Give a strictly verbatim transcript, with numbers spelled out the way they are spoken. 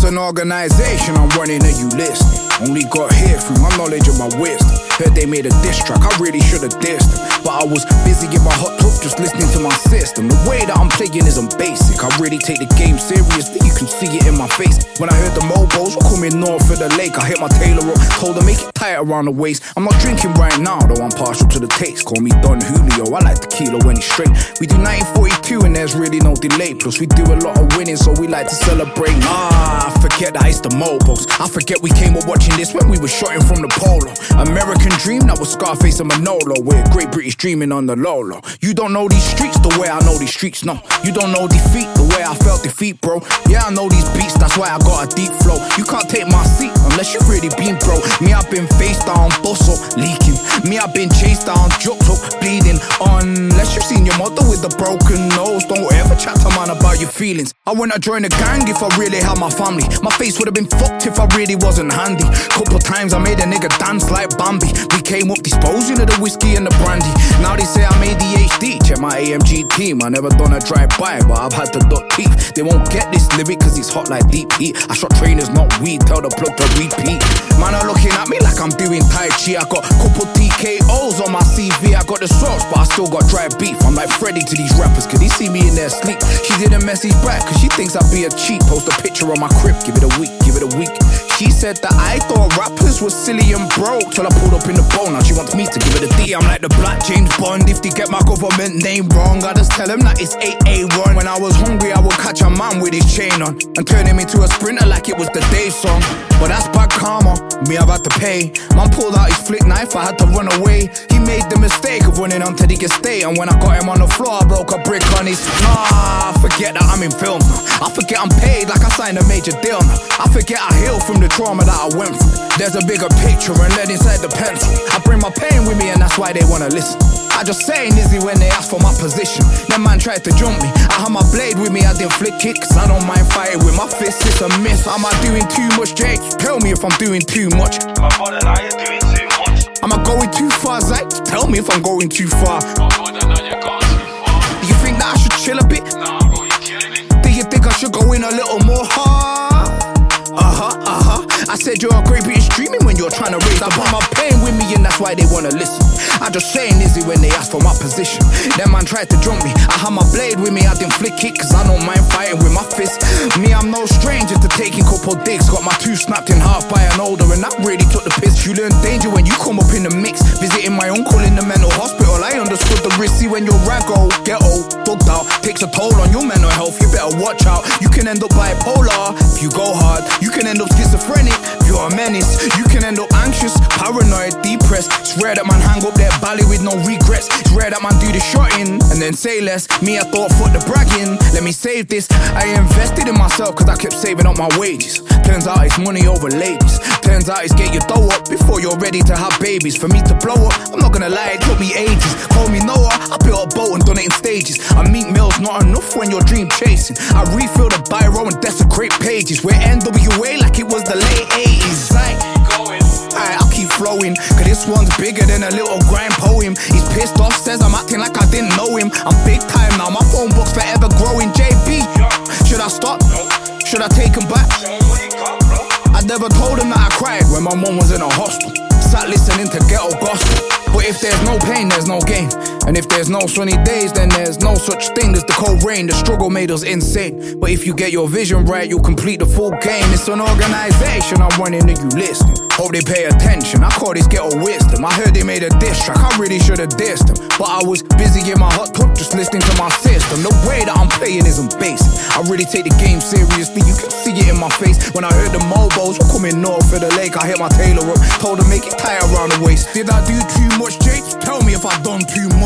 an organization I'm running and you listening. Only got here through my knowledge and my wisdom. Heard they made a diss track, I really should've dissed them, but I was busy in my hot tub just listening to my system. The way that I'm playing isn't basic, I really take the game seriously, you can see it in my face. When I heard the Mobos were coming north of the lake, I hit my tailor up, told her make it tight around the waist. I'm not drinking right now, though I'm partial to the taste. Call me Don Julio, I like tequila when he's straight. We do nineteen forty-two and there's really no delay, plus we do a lot of winning, so we like to celebrate. Ah, I forget that it's the Mobos, I forget we came up watching this when we were shotting from the polo. American dream, that was Scarface and Manolo. We're Great British dreaming on the Lolo. You don't know these streets the way I know these streets, no. You don't know defeat the way I felt defeat, bro. Yeah, I know these beats, that's why I got a deep flow. You can't take my seat unless you've really been, bro. Me, I've been face down, boss up, leaking. Me, I've been chased down, jokes up, bleeding. Unless you've seen your mother with a broken nose, don't ever chat to man about your feelings. I wouldn't join a gang if I really had my family. My face would've been fucked if I really wasn't handy. Couple times I made a nigga dance like Bambi. We came up disposing of the whiskey and the brandy. Now they say I'm A D H D, check my A M G team. I never done a drive-by, but I've had to duck teeth. They won't get this lyric cause it's hot like deep heat. I shot trainers, not weed, tell the plug to repeat. Man are looking at me like I'm doing Tai Chi. I got couple T K Os on my C V. I got the sauce, but I still got dry beef. I'm like Freddy to these rappers, cause they see me in their sleep. She didn't message back, cause she thinks I'd be a cheat. Post a picture on my crib, give it a week, give it a week. She said that I thought rappers were silly and broke, till I pulled up in the bowl, now she wants me to give it a D. I'm like the black James Bond, if they get my government name wrong, I just tell them that it's eight A one. When I was hungry, I would catch a man with his chain on and turn him into a sprinter like it was the Dave song. But that's bad karma, me I've had to pay. Man pulled out his flick knife, I had to run away. He made the mistake of running until he could stay, and when I got him on the floor, I broke a brick on his. Ah, I forget that I'm in film now. I forget I'm paid like I signed a major deal now. I forget I healed from the trauma that I went through. There's a bigger picture and lead inside the pencil. I bring my pain with me and that's why they wanna listen. I just say Nizzy when they ask for my position. That man tried to jump me, I had my blade with me, I didn't flick it, cause I don't mind fighting with my fists, it's a myth. Am I doing too much, Jake? Tell me if I'm doing too much. My brother, now you're doing too much. Am I going too far, Zach? Tell me if I'm going too far. My brother, now you're going too far. Do you think that I should chill a bit? Nah, bro, you're killing it. Do you think I should go in a little more hard? Uh-huh, uh-huh. I said you're a great British dreaming when you're trying to raise. I brought my pain with me and that's why they wanna listen. I just say Nizzy when they ask for my position. That man tried to jump me, I had my blade with me, I didn't flick it, cause I don't mind fighting with my fist. Me, I'm no stranger to taking couple digs. Got my two snapped in half by an older, and that really took the piss. You learn danger when you come up in the mix. Visiting my uncle in the mental hospital, I understood the risk. See when you're raggo, ghetto, thugged out, takes a toll on your mental health. You better watch out, you can end up bipolar if you go hard. You can end up schizophrenic if you're a menace. You can end up anxious, paranoid, depressed. It's rare that man hang up their bally with no regrets. It's rare that man do the shotting and then say less. Me, I thought fuck the bragging, let me save this. I invested in myself cause I kept saving up my wages. Turns out it's money over ladies. Turns out it's get your dough up before you're ready to have babies. For me to blow up, I'm not gonna lie, it took me ages. Call me Noah, I built a boat and done it in stages. A meat mill's not enough when you're dream chasing. I refill the biro and desecrate pages. We're N W A like it was the late eighties. Like, alright, I'll keep flowing, cause this one's bigger than a little grind poem. He's pissed off, says I'm acting like I didn't know him. I'm big time now, my phone book's forever growing. J B, should I stop? Should I take him back? I never told him that I cried when my mom was in a hostel. Sat listening to ghetto gospel. But if there's no pain, there's no gain. And if there's no sunny days, then there's no such thing as the cold rain. The struggle made us insane. But if you get your vision right, you'll complete the full game. It's an organization I'm running and you listening. Hope they pay attention, I call this ghetto wisdom. I heard they made a diss track, I really should've dissed them. But I was busy in my hot tub just listening to my system. The way that I'm playing isn't basic. I really take the game seriously, you can see it in my face. When I heard the Mobos were coming north of the lake, I hit my tailor up, told her make it tight around the waist. Did I do too much, Jake? Tell me if I done too much.